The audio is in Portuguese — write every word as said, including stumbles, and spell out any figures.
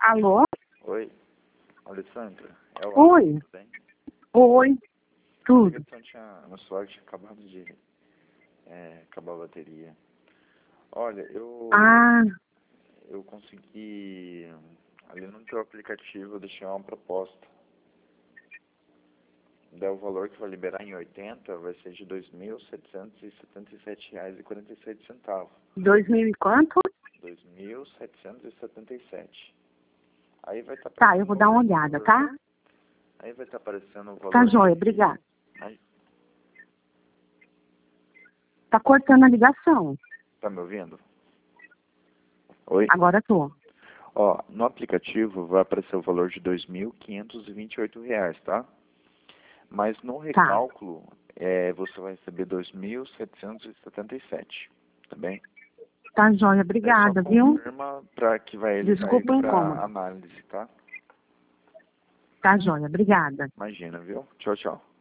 Alô? Oi, Alessandra, é o Oi. Alan, tudo bem? Oi. A Tudo. ligação tinha, no celular tinha acabado de é, acabar a bateria. Olha, eu, Ah, eu consegui, ali no teu aplicativo, eu deixei uma proposta. Daí o valor que vai liberar em oitenta vai ser de dois mil setecentos e setenta e sete reais e quarenta e sete centavos. dois mil e quanto? dois mil setecentos e setenta e sete. Aí vai estar Tá, eu vou dar uma olhada, tá? Aí vai estar aparecendo o valor. Tá joia, obrigada. Aí, Tá cortando a ligação. tá me ouvindo? Oi? Agora tô. Ó, no aplicativo vai aparecer o valor de dois mil quinhentos e vinte e oito reais, tá? Mas no recálculo, é, você vai receber dois mil setecentos e setenta e sete, tá bem? Tá joia, Daí obrigada, só viu? confirma para que vai ele sair Desculpa o para incômodo. análise, tá? Tá joia, obrigada. Imagina, viu? Tchau, tchau.